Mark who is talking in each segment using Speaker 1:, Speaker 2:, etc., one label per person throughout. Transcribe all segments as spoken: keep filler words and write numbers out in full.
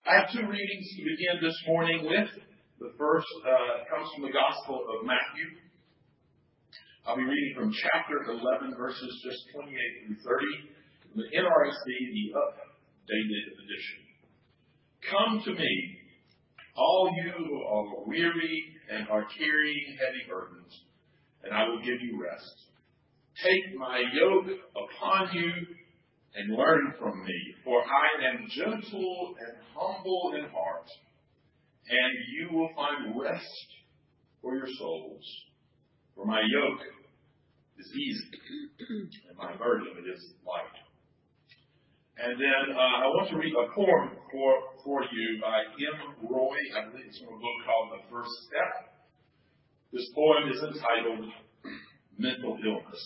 Speaker 1: I have two readings to begin this morning with. The first uh, comes from the Gospel of Matthew. I'll be reading from chapter eleven, verses just twenty-eight through thirty, from the N R S V, the updated edition. Come to me, all you who are weary and are carrying heavy burdens, and I will give you rest. Take my yoke upon you and learn from me, for I am gentle and humble in heart, and you will find rest for your souls. For my yoke is easy, and my burden it is light. And then uh, I want to read a poem for, for you by M. Roy. I believe it's from a book called The First Step. This poem is entitled Mental Illness.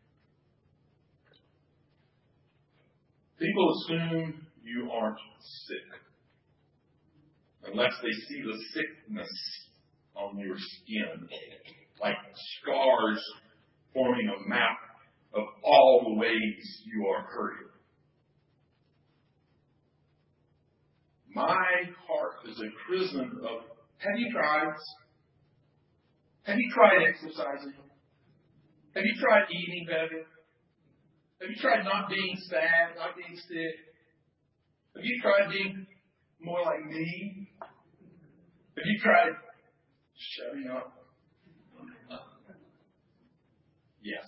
Speaker 1: People assume you aren't sick unless they see the sickness on your skin, like scars forming a map of all the ways you are hurting. My heart is a prison of, have you tried? Have you tried exercising? Have you tried eating better? Have you tried not being sad, not being sick? Have you tried being more like me? Have you tried shutting up? Yes,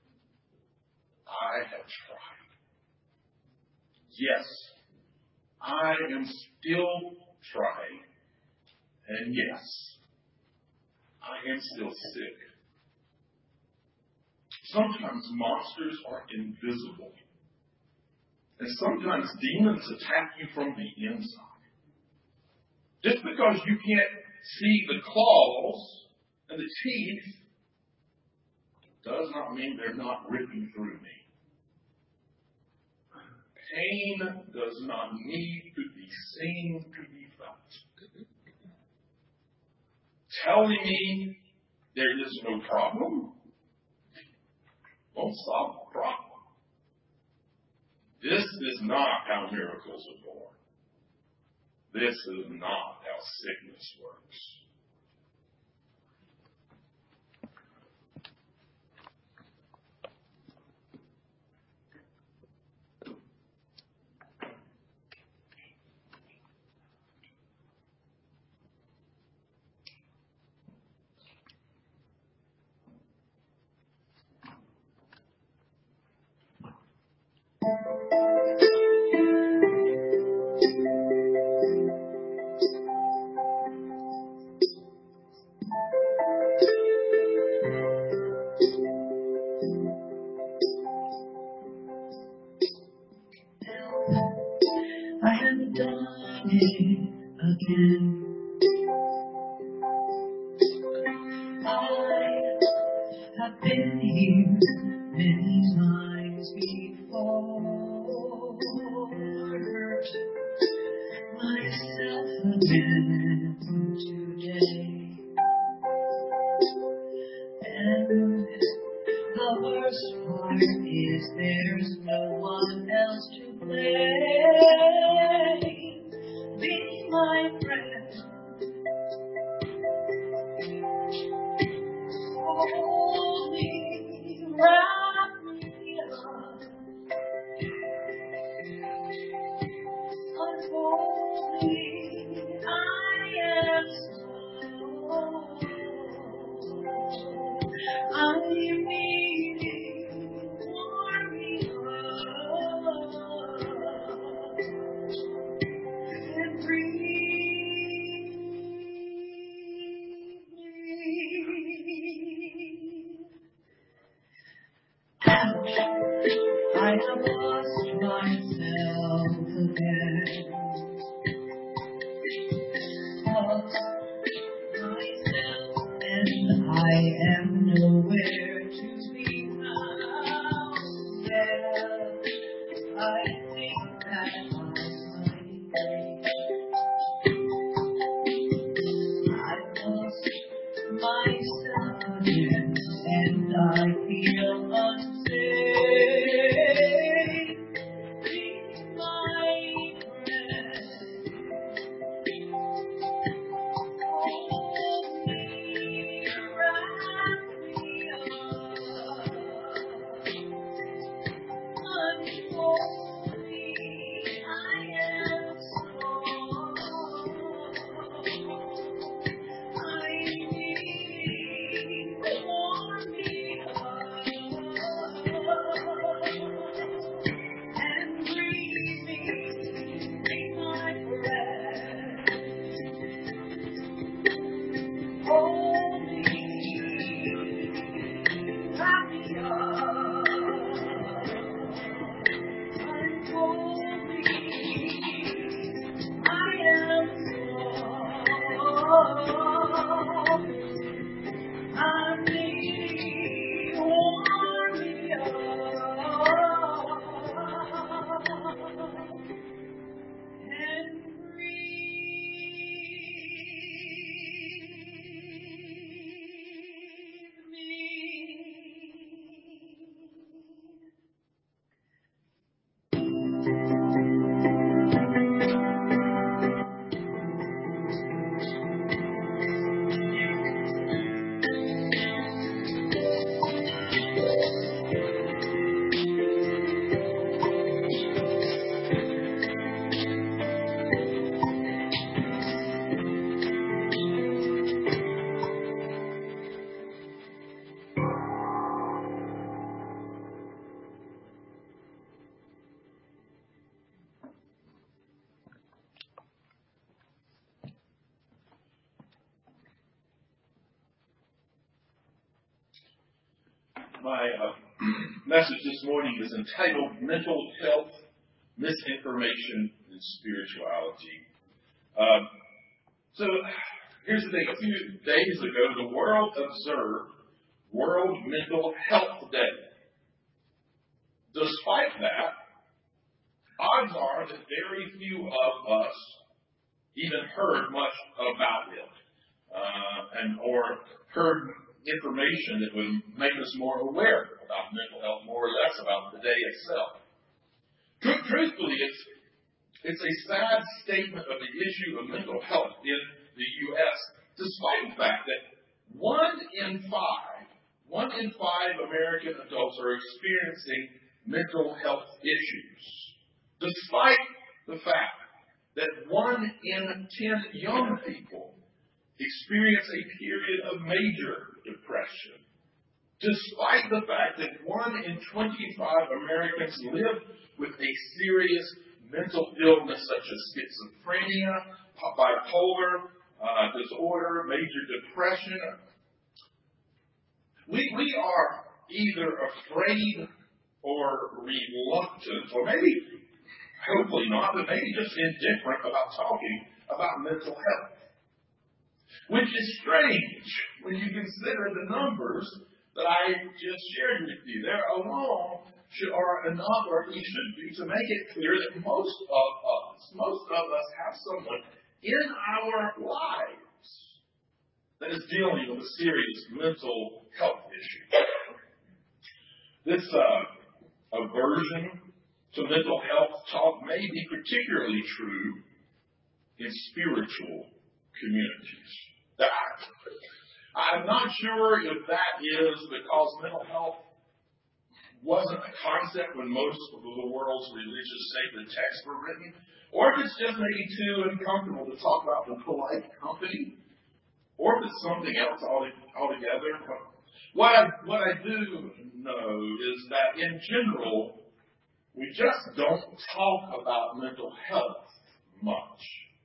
Speaker 1: I have tried. Yes, I am still trying. And yes, I am still sick. Sometimes monsters are invisible. And sometimes demons attack you from the inside. Just because you can't see the claws and the teeth does not mean they're not ripping through me. Pain does not need to be seen to be felt. Telling me there is no problem won't solve the problem. This is not how miracles are born. This is not how sickness works.
Speaker 2: I have done it again. I have been here many times before. Hurt myself again today. And the worst part is there's no one else to blame. Be my friend. Hold me, wrap me up. Unfold me, I am slow. I need you, warm me up, and breathe me out. I have lost myself again. Lost myself, and I am nowhere to be found. Yeah, I think that I might break. I lost myself again, and I feel unsafe. Be my friend. I need warm me up and breathe me.
Speaker 1: My uh, message this morning is entitled Mental Health, Misinformation, and Spirituality. Um, so here's the thing. A few days ago, the world observed World Mental Health Day. Despite that, odds are that very few of us even heard much about it, uh, and or heard information that would make us more aware about mental health, more or less about the day itself. Tr- truthfully, it's it's a sad statement of the issue of mental health in the U S, despite the fact that one in five, one in five American adults are experiencing mental health issues, despite the fact that one in ten young people experience a period of major depression, despite the fact that one in twenty-five Americans live with a serious mental illness such as schizophrenia, bipolar uh, disorder, major depression. We, we are either afraid or reluctant, or maybe, hopefully not, but maybe just indifferent about talking about mental health. Which is strange when you consider the numbers that I just shared with you. There alone should, are enough, or at least should be, to make it clear that most of us, most of us have someone in our lives that is dealing with a serious mental health issue. This uh, aversion to mental health talk may be particularly true in spiritual communities. I'm not sure if that is because mental health wasn't a concept when most of the world's religious sacred texts were written, or if it's just maybe too uncomfortable to talk about in polite company, or if it's something else altogether. What I, what I do know is that in general, we just don't talk about mental health much.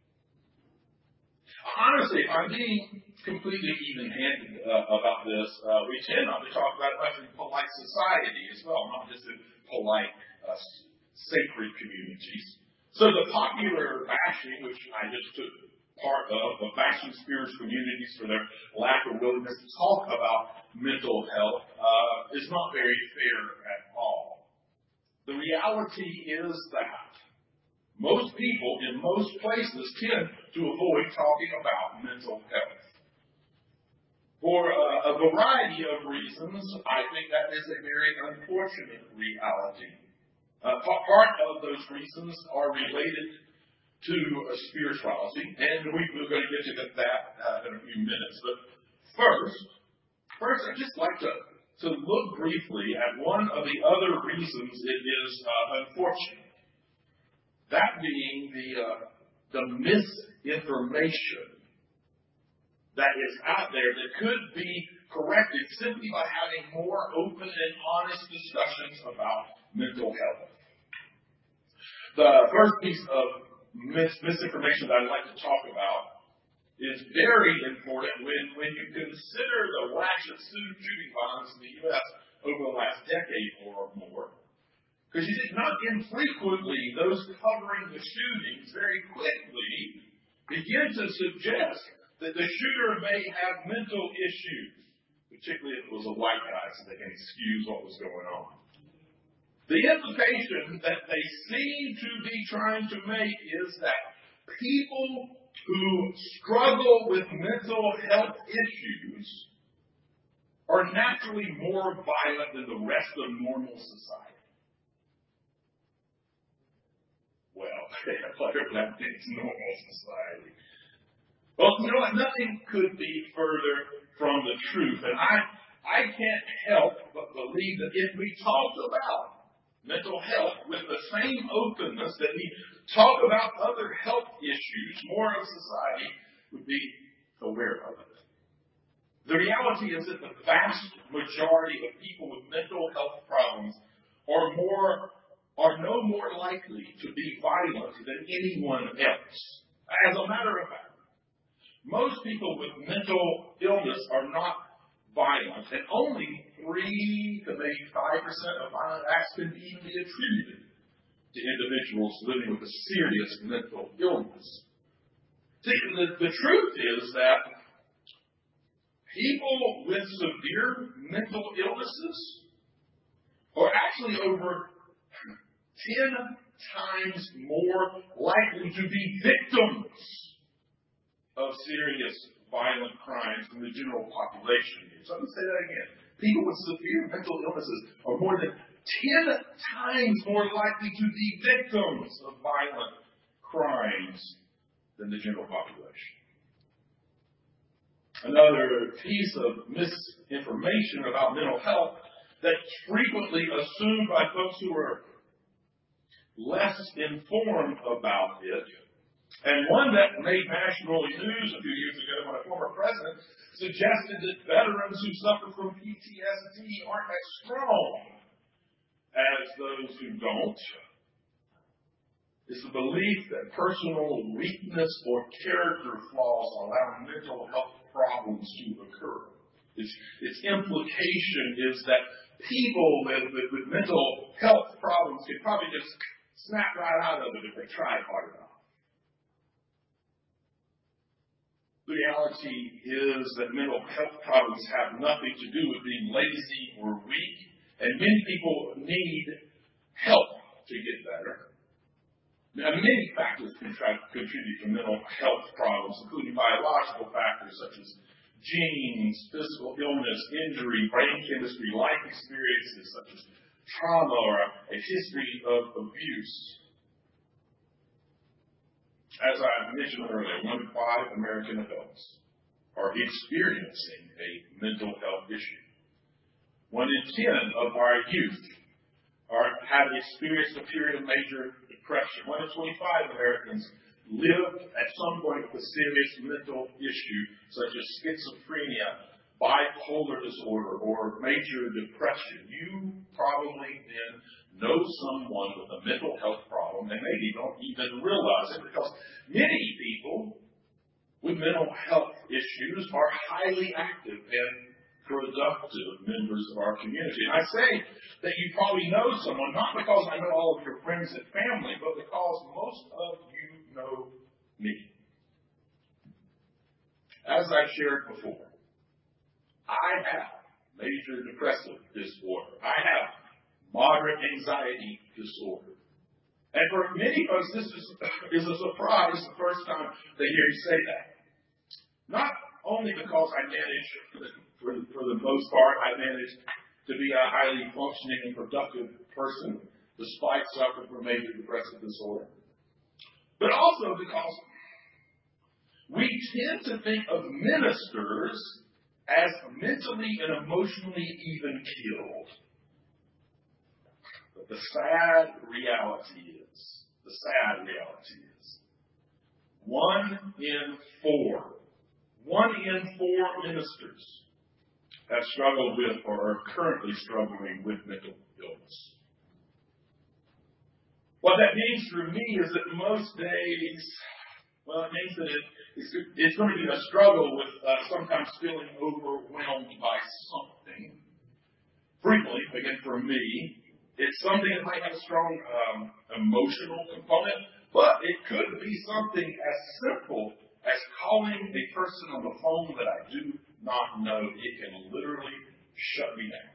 Speaker 1: Honestly, if I'm being completely even-handed uh, about this, uh, we tend not to talk about it much in polite society as well, not just in polite, uh, sacred communities. So the popular bashing, which I just took part of, of bashing spiritual communities for their lack of willingness to talk about mental health, uh, is not very fair at all. The reality is that most people in most places tend to avoid talking about mental health. For uh, a variety of reasons, I think that is a very unfortunate reality. Uh, part of those reasons are related to uh, spirituality, and we, we're going to get to that uh, in a few minutes. But first, first I'd just like to, to look briefly at one of the other reasons it is uh, unfortunate. That being the uh, the misinformation that is out there that could be corrected simply by having more open and honest discussions about mental health. The first piece of mis- misinformation that I'd like to talk about is very important when, when you consider the rash of shooting violence in the U S over the last decade or more. Because you see, not infrequently, those covering the shootings very quickly begin to suggest that the shooter may have mental issues, particularly if it was a white guy, so they can excuse what was going on. The implication that they seem to be trying to make is that people who struggle with mental health issues are naturally more violent than the rest of normal society. Well, whatever that means, normal society. Well, you know what? Nothing could be further from the truth. And I, I can't help but believe that if we talked about mental health with the same openness that we talk about other health issues, more of society would be aware of it. The reality is that the vast majority of people with mental health problems are more are no more likely to be violent than anyone else. As a matter of fact, most people with mental illness are not violent, and only three to maybe five percent of violent acts can be attributed to individuals living with a serious mental illness. See, the, the truth is that people with severe mental illnesses are actually over ten times more likely to be victims of serious violent crimes than the general population is. So let me say that again. People with severe mental illnesses are more than ten times more likely to be victims of violent crimes than the general population. Another piece of misinformation about mental health that's frequently assumed by folks who are less informed about it, and one that made national news a few years ago when a former president suggested that veterans who suffer from P T S D aren't as strong as those who don't. It's the belief that personal weakness or character flaws allow mental health problems to occur. Its, its implication is that people with, with, with mental health problems can probably just snap right out of it if they try hard enough. The reality is that mental health problems have nothing to do with being lazy or weak, and many people need help to get better. Now, many factors can try to contribute to mental health problems, including biological factors such as genes, physical illness, injury, brain chemistry, life experiences such as trauma or a history of abuse. As I mentioned earlier, one in five American adults are experiencing a mental health issue. One in ten of our youth are, have experienced a period of major depression. One in twenty-five Americans live at some point with a serious mental issue such as schizophrenia, bipolar disorder, or major depression. You probably then know someone with a mental health problem and maybe don't even realize it, because many people with mental health issues are highly active and productive members of our community. And I say that you probably know someone, not because I know all of your friends and family, but because most of you know me. As I've shared before, I have major depressive disorder. I have moderate anxiety disorder. And for many folks, this is, is a surprise the first time they hear you say that. Not only because I manage, for, for the most part, I manage to be a highly functioning and productive person despite suffering from major depressive disorder, but also because we tend to think of ministers as mentally and emotionally even killed. But the sad reality is, the sad reality is, one in four, one in four ministers have struggled with or are currently struggling with mental illness. What that means for me is that most days, well, it means that it, it's, it's going to be a struggle with uh, sometimes feeling overwhelmed by something. Frequently, again, for me, it's something that might have a strong um, emotional component, but it could be something as simple as calling a person person on the phone that I do not know, it can literally shut me down.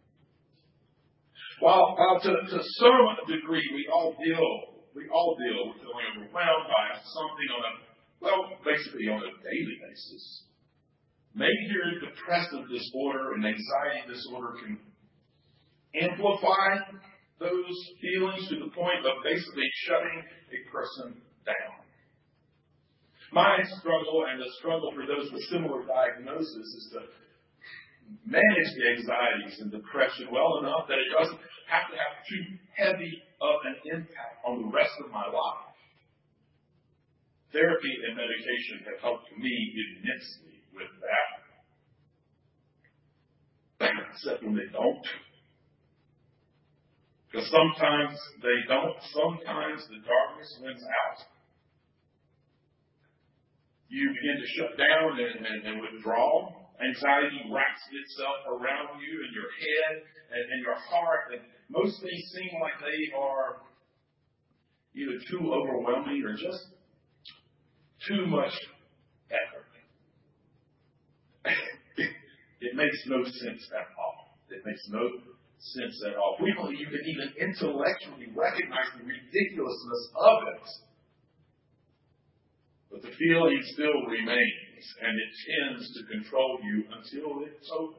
Speaker 1: While, while to, to some degree we all deal, we all deal with feeling overwhelmed by something on a, well, basically on a daily basis. Major depressive disorder and anxiety disorder can amplify those feelings to the point of basically shutting a person down. My struggle and the struggle for those with similar diagnosis is to manage the anxieties and depression well enough that it doesn't have to have too heavy of an impact on the rest of my life. Therapy and medication have helped me immensely with that. Except when they don't. Because sometimes they don't. Sometimes the darkness wins out. You begin to shut down and, and, and withdraw. Anxiety wraps itself around you and your head and, and your heart. And most things seem like they are either too overwhelming or just too much effort. it, it makes no sense at all. It makes no sense at all. Frequently, you can even intellectually recognize the ridiculousness of it. But the feeling still remains, and it tends to control you until it's over.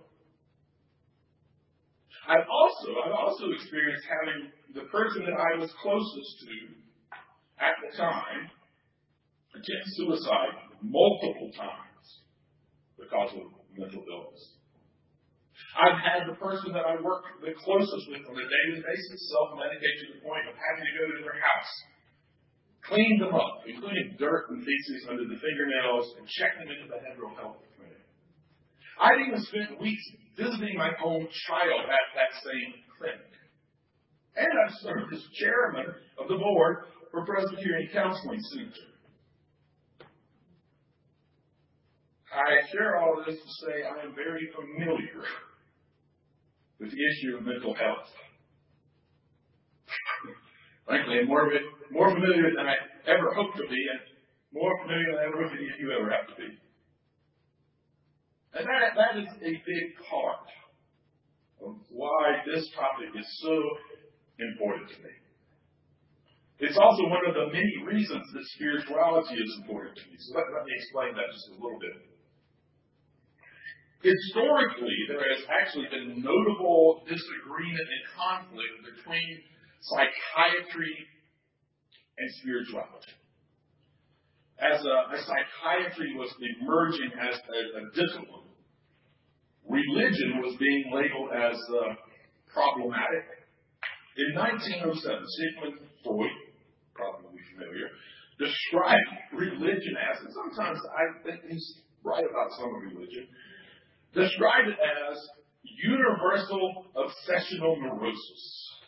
Speaker 1: I've also, I've also experienced having the person that I was closest to at the time attempt suicide multiple times because of mental illness. I've had the person that I work the closest with on a daily basis self-medicate to the point of having to go to their house, clean them up, including dirt and feces under the fingernails, and check them into the behavioral health clinic. I've even spent weeks visiting my own child at that same clinic. And I've served as chairman of the board for Presbyterian Counseling Center. I share all of this to say I am very familiar with the issue of mental health. Frankly, I'm more, more familiar than I ever hoped to be, and more familiar than I ever hope that you ever have to be. And that, that is a big part of why this topic is so important to me. It's also one of the many reasons that spirituality is important to me. So let, let me explain that just a little bit. Historically, there has actually been notable disagreement and conflict between psychiatry and spirituality. As, a, as psychiatry was emerging as a, a discipline, religion was being labeled as uh, problematic. In nineteen oh seven, Sigmund Freud, probably familiar, described religion as, and sometimes I think he's right about some of religion, described it as universal obsessional neurosis.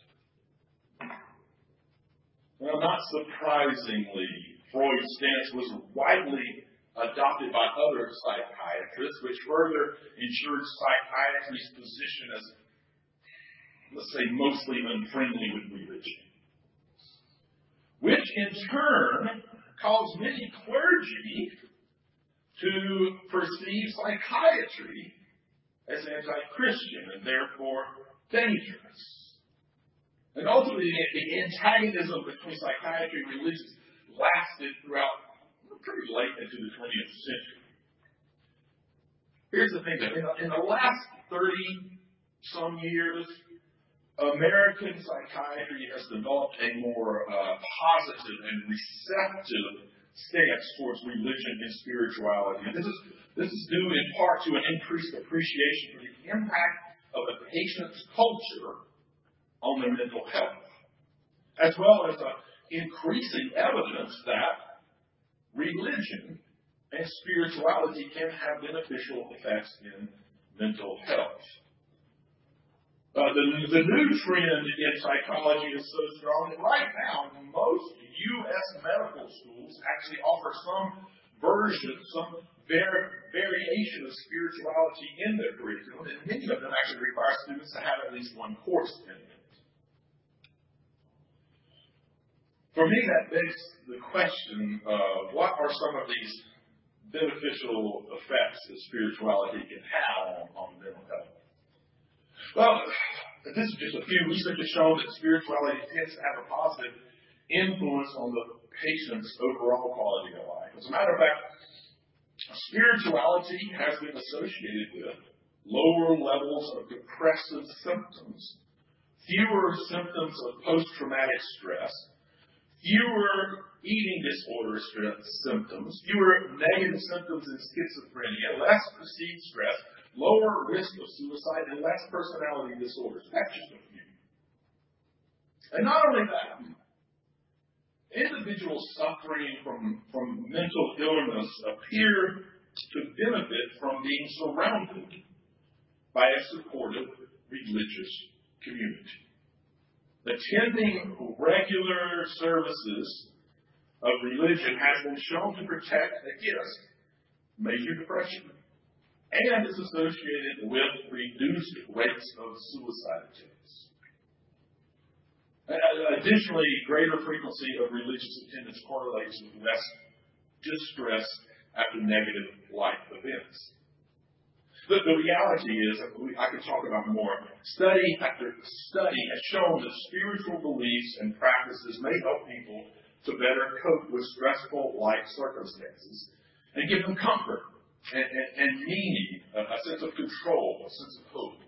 Speaker 1: Well, not surprisingly, Freud's stance was widely adopted by other psychiatrists, which further ensured psychiatry's position as, let's say, mostly unfriendly with religion. Which in turn caused many clergy to perceive psychiatry as anti-Christian and therefore dangerous. And ultimately, the antagonism between psychiatry and religion lasted throughout pretty late into the twentieth century. Here's the thing, though. In the, in the last thirty-some years, American psychiatry has developed a more uh, positive and receptive stance towards religion and spirituality. And this is this is due in part to an increased appreciation for the impact of a patient's culture on their mental health, as well as uh, increasing evidence that religion and spirituality can have beneficial effects in mental health. Uh, the, the new trend in psychology is so strong that right now most U S medical schools actually offer some version, some var- variation of spirituality in their curriculum, and many of them actually require students to have at least one course in it. For me, that begs the question of what are some of these beneficial effects that spirituality can have on, on mental health. Well, this is just a few. Research has shown that spirituality tends to have a positive influence on the patient's overall quality of life. As a matter of fact, spirituality has been associated with lower levels of depressive symptoms, fewer symptoms of post-traumatic stress, fewer eating disorder symptoms, fewer negative symptoms in schizophrenia, less perceived stress, lower risk of suicide, and less personality disorders. That's just a few. And not only that, individuals suffering from, from mental illness appear to benefit from being surrounded by a supportive religious community. Attending regular services of religion has been shown to protect against major depression and is associated with reduced rates of suicide attempts. Additionally, greater frequency of religious attendance correlates with less distress after negative life events. But the reality is, I could talk about more. Study after study has shown that spiritual beliefs and practices may help people to better cope with stressful life circumstances and give them comfort and, and, and meaning, a, a sense of control, a sense of hope.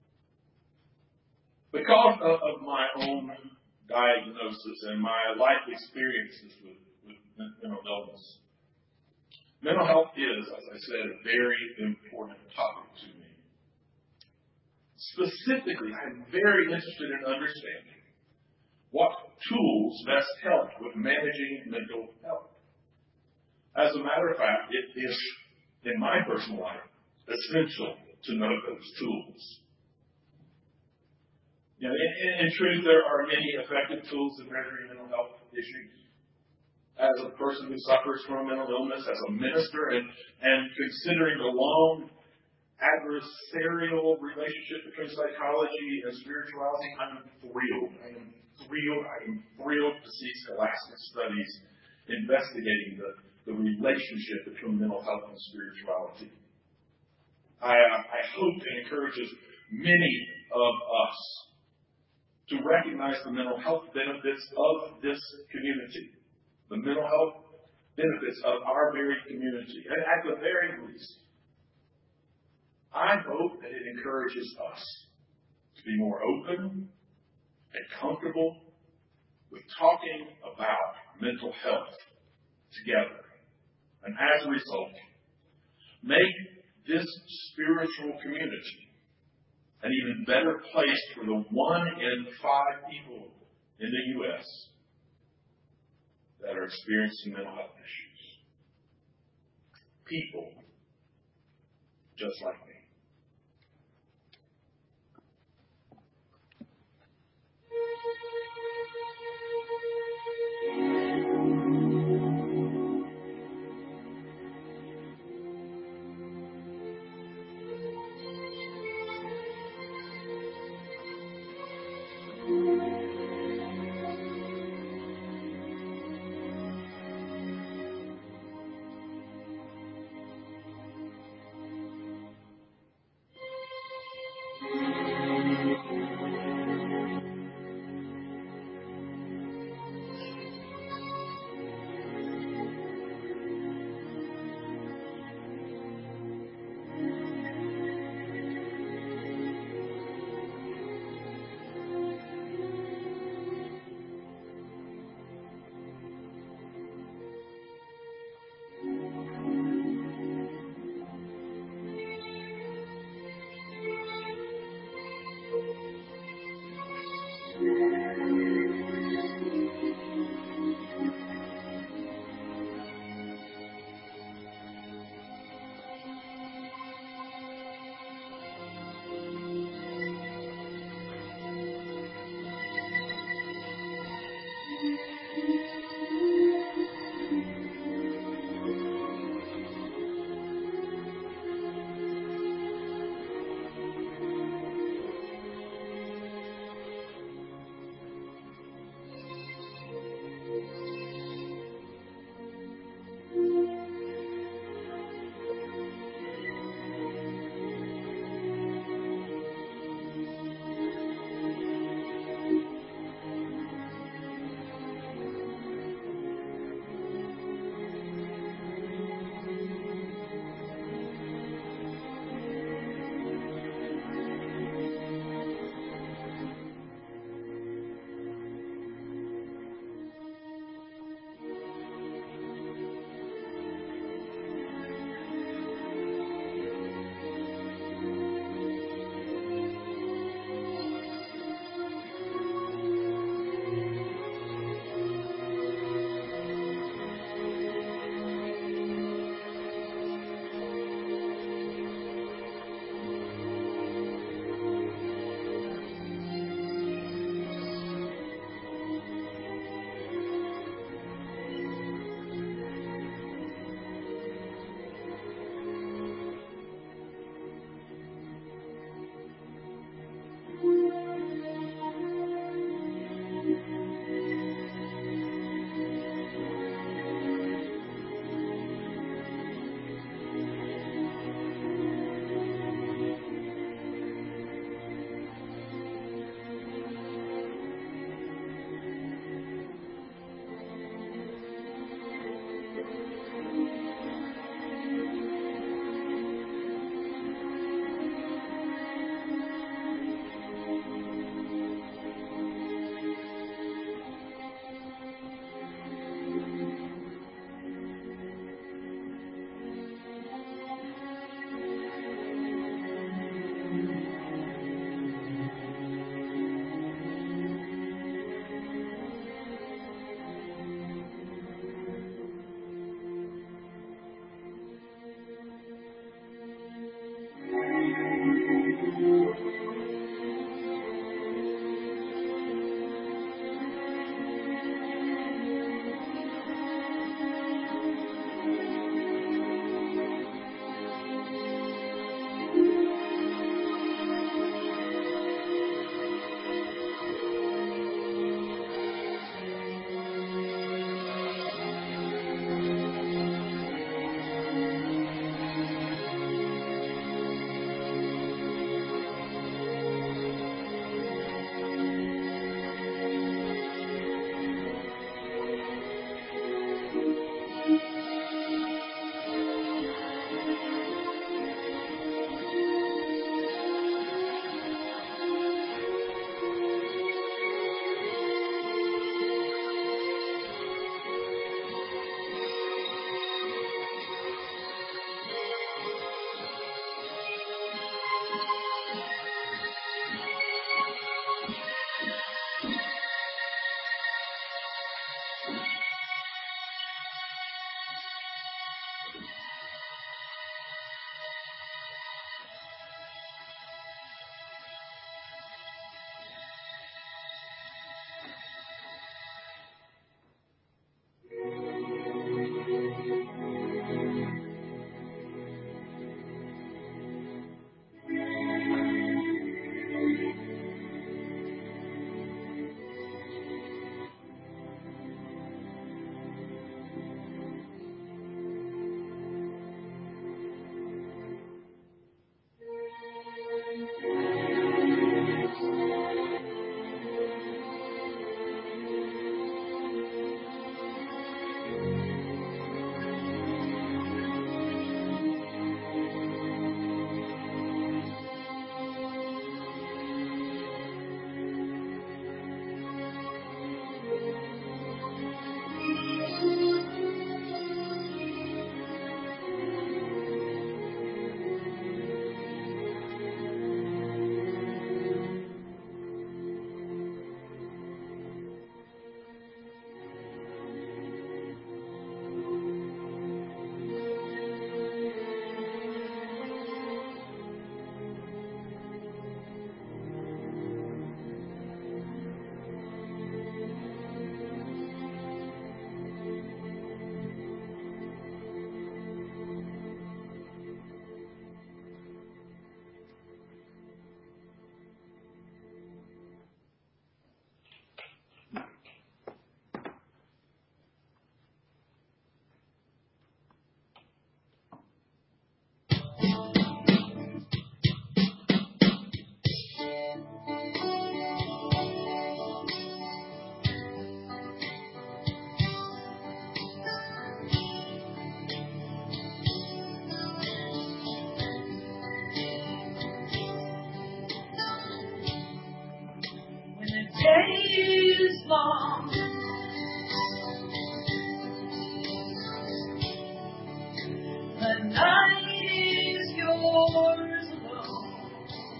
Speaker 1: Because of, of my own diagnosis and my life experiences with, with mental illness, mental health is, as I said, a very important topic to me. Specifically, I'm very interested in understanding what tools best help with managing mental health. As a matter of fact, it is, in my personal life, essential to know those tools. You know, in, in truth, there are many effective tools in measuring mental health issues. As a person who suffers from mental illness, as a minister, and, and considering the long adversarial relationship between psychology and spirituality, I'm thrilled. I am thrilled. I am thrilled to see scholastic studies investigating the, the relationship between mental health and spirituality. I, I hope it encourages many of us to recognize the mental health benefits of this community, the mental health benefits of our very community. And at the very least, I hope that it encourages us to be more open and comfortable with talking about mental health together. And as a result, make this spiritual community an even better place for the one in five people in the U S that are experiencing mental health issues. People just like me.
Speaker 2: is long, the night is yours alone.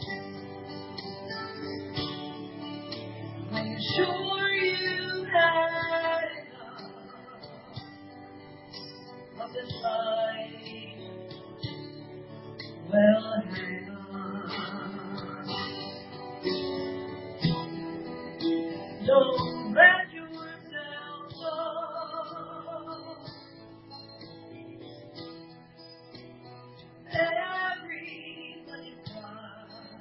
Speaker 2: When you're sure you've had enough of this life, well, hang on. Don't let yourself go. Everybody cries,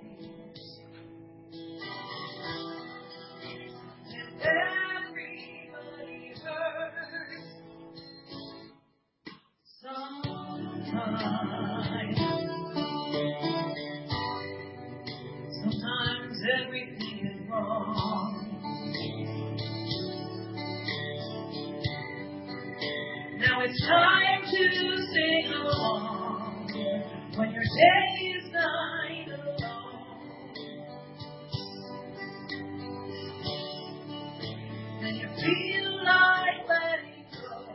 Speaker 2: and everybody hurts. Sometimes, sometimes everything is wrong. Now it's time to sing along when your day is night alone, and you feel like letting go.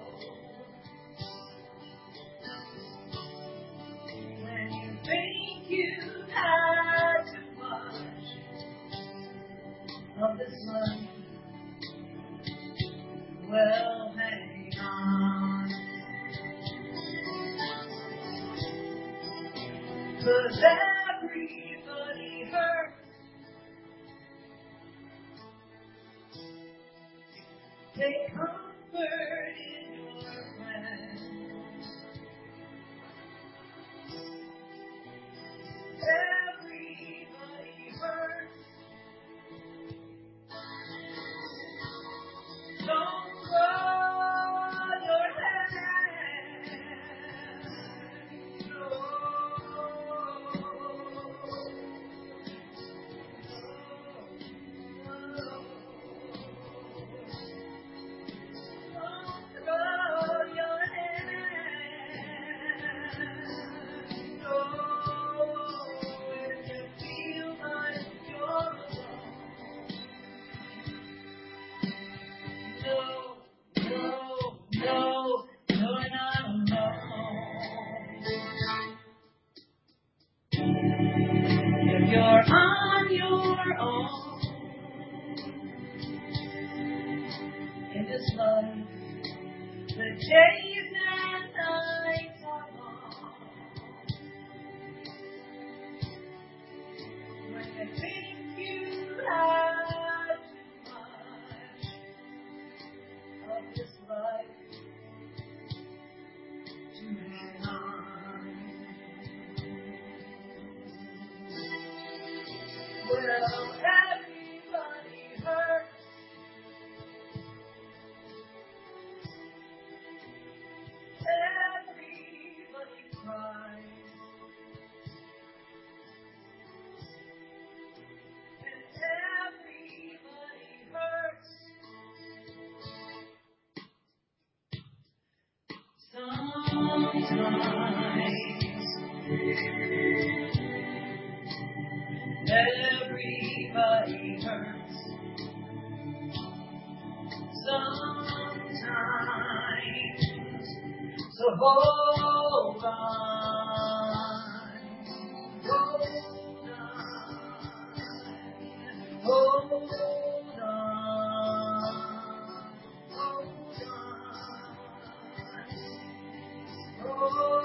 Speaker 2: When you think you've had too much of this life, well, hang on. 'Cause everybody hurts. Take comfort in your friends. Everybody hurts. Don't throw your hands. No. Don't throw your hands. No. If you feel like you're alone. No, no, no, you're not alone. If you're on your own in this life, the days and nights are long. When you think you have too much of this life to hang on. Well, everybody hurts. Everybody cries. And everybody hurts. Sometimes everybody hurts. Sometimes, so hold on, hold on, hold on, hold on. Hold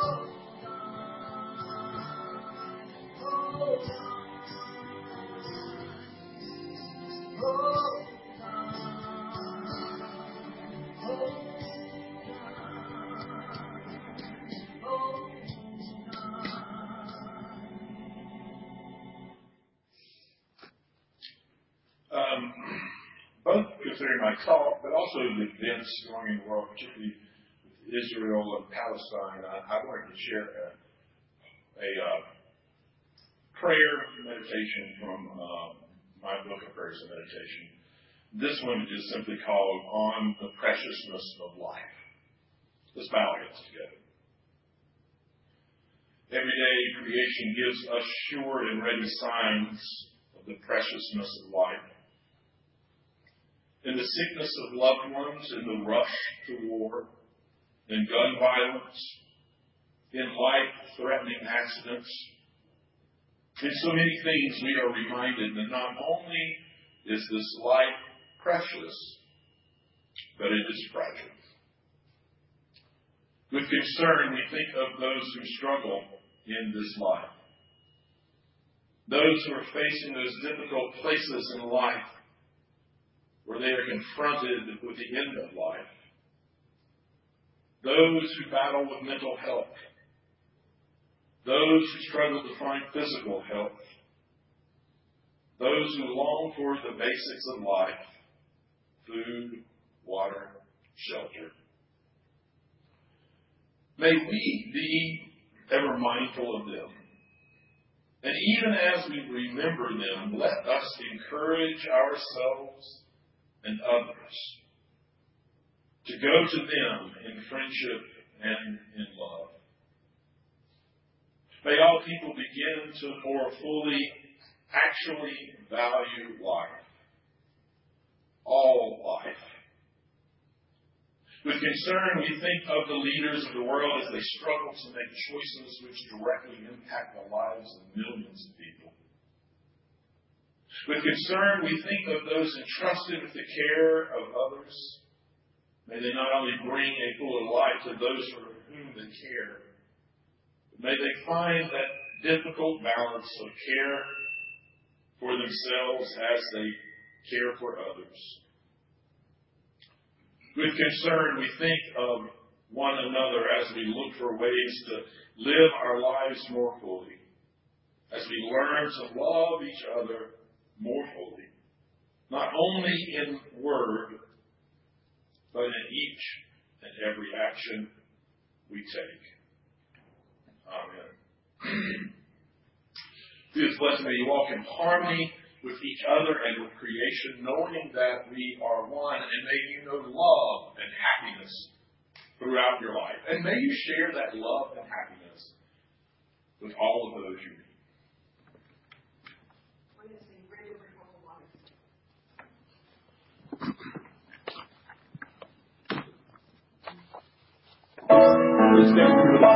Speaker 1: Um, both considering my talk, but also the events going in the world, particularly with Israel and Palestine, I, I wanted to share a, a uh, prayer meditation from uh, my book of prayers and meditation. This one is simply called On the Preciousness of Life. Let's bow our heads together. Every day, creation gives us sure and ready signs of the preciousness of life. in the sickness of loved ones, in the rush to war, in gun violence, in life-threatening accidents. In so many things we are reminded that not only is this life precious, but it is fragile. With concern, we think of those who struggle in this life. Those who are facing those difficult places in life where they are confronted with the end of life. Those who battle with mental health. Those who struggle to find physical health. Those who long for the basics of life: food, water, shelter. May we be ever mindful of them. And even as we remember them, let us encourage ourselves and others to go to them in friendship and in love. May all people begin to more fully actually value life. All life. With concern, we think of the leaders of the world as they struggle to make choices which directly impact the lives of millions of people. With concern, we think of those entrusted with the care of others. May they not only bring a fuller light to those for whom they care, but may they find that difficult balance of care for themselves as they care for others. With concern, we think of one another as we look for ways to live our lives more fully, as we learn to love each other more fully, not only in word, but in each and every action we take. Amen. Through this blessing, may you walk in harmony with each other and with creation, knowing that we are one, and may you know love and happiness throughout your life. And may you share that love and happiness with all of those you meet. Let's stand for the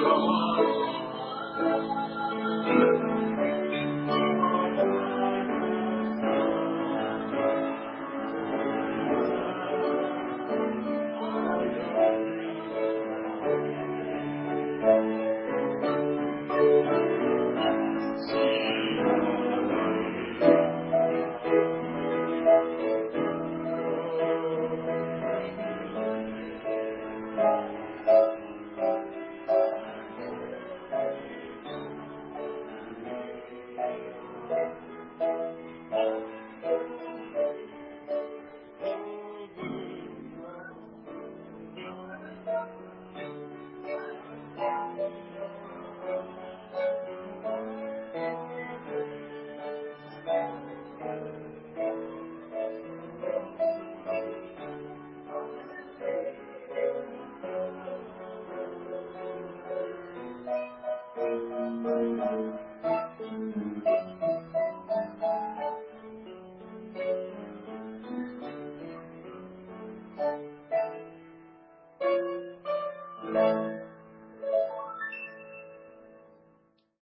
Speaker 1: are one.